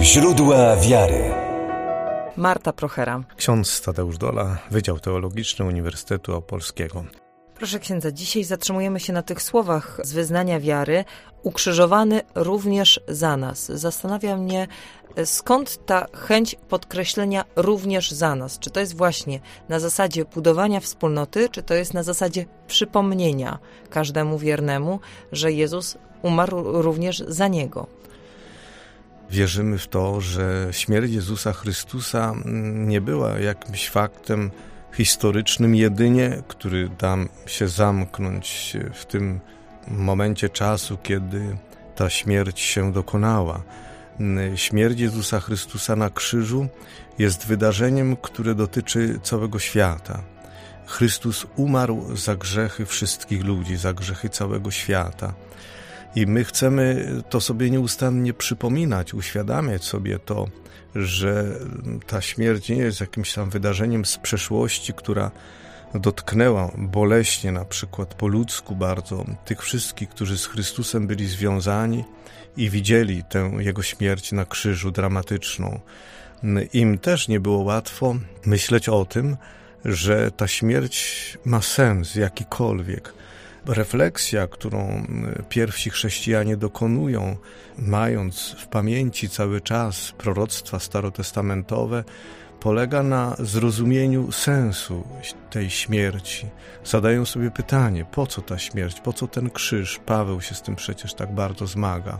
Źródła wiary. Marta Prochera. Ksiądz Tadeusz Dola, Wydział Teologiczny Uniwersytetu Opolskiego. Proszę księdza, dzisiaj zatrzymujemy się na tych słowach z wyznania wiary. Ukrzyżowany również za nas. Zastanawia mnie, skąd ta chęć podkreślenia również za nas? Czy to jest właśnie na zasadzie budowania wspólnoty, czy to jest na zasadzie przypomnienia każdemu wiernemu, że Jezus umarł również za niego? Wierzymy w to, że śmierć Jezusa Chrystusa nie była jakimś faktem historycznym jedynie, który da się zamknąć w tym momencie czasu, kiedy ta śmierć się dokonała. Śmierć Jezusa Chrystusa na krzyżu jest wydarzeniem, które dotyczy całego świata. Chrystus umarł za grzechy wszystkich ludzi, za grzechy całego świata. I my chcemy to sobie nieustannie przypominać, uświadamiać sobie to, że ta śmierć nie jest jakimś tam wydarzeniem z przeszłości, która dotknęła boleśnie, na przykład po ludzku bardzo, tych wszystkich, którzy z Chrystusem byli związani i widzieli tę Jego śmierć na krzyżu dramatyczną. Im też nie było łatwo myśleć o tym, że ta śmierć ma sens jakikolwiek. Refleksja, którą pierwsi chrześcijanie dokonują, mając w pamięci cały czas proroctwa starotestamentowe, polega na zrozumieniu sensu tej śmierci. Zadają sobie pytanie, po co ta śmierć, po co ten krzyż? Paweł się z tym przecież tak bardzo zmaga.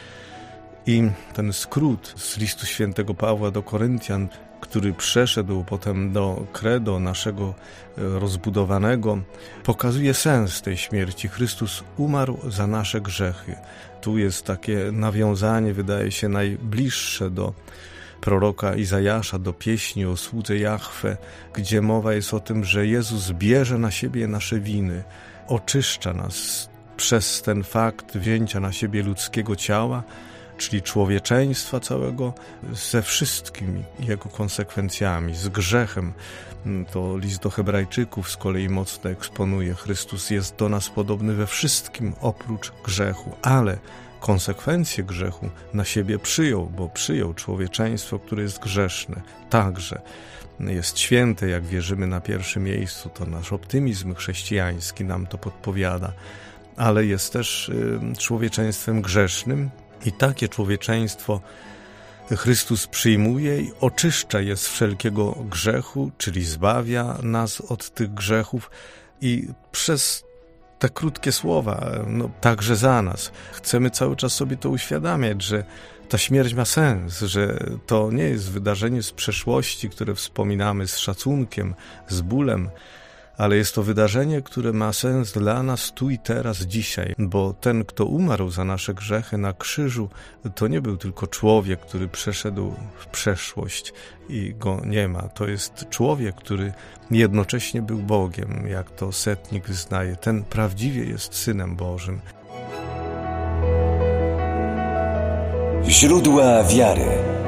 I ten skrót z listu świętego Pawła do Koryntian, który przeszedł potem do credo naszego rozbudowanego, pokazuje sens tej śmierci. Chrystus umarł za nasze grzechy. Tu jest takie nawiązanie, wydaje się, najbliższe do proroka Izajasza, do pieśni o słudze Jahwe, gdzie mowa jest o tym, że Jezus bierze na siebie nasze winy, oczyszcza nas przez ten fakt wzięcia na siebie ludzkiego ciała, czyli człowieczeństwa całego, ze wszystkimi jego konsekwencjami, z grzechem. To list do Hebrajczyków z kolei mocno eksponuje. Chrystus jest do nas podobny we wszystkim oprócz grzechu, ale konsekwencje grzechu na siebie przyjął, bo przyjął człowieczeństwo, które jest grzeszne. Także jest święte, jak wierzymy na pierwszym miejscu, to nasz optymizm chrześcijański nam to podpowiada, ale jest też człowieczeństwem grzesznym, i takie człowieczeństwo Chrystus przyjmuje i oczyszcza je z wszelkiego grzechu, czyli zbawia nas od tych grzechów i przez te krótkie słowa, także za nas. Chcemy cały czas sobie to uświadamiać, że ta śmierć ma sens, że to nie jest wydarzenie z przeszłości, które wspominamy z szacunkiem, z bólem, ale jest to wydarzenie, które ma sens dla nas tu i teraz, dzisiaj, bo ten, kto umarł za nasze grzechy na krzyżu, to nie był tylko człowiek, który przeszedł w przeszłość i go nie ma. To jest człowiek, który jednocześnie był Bogiem, jak to setnik wyznaje. Ten prawdziwie jest Synem Bożym. Źródła wiary.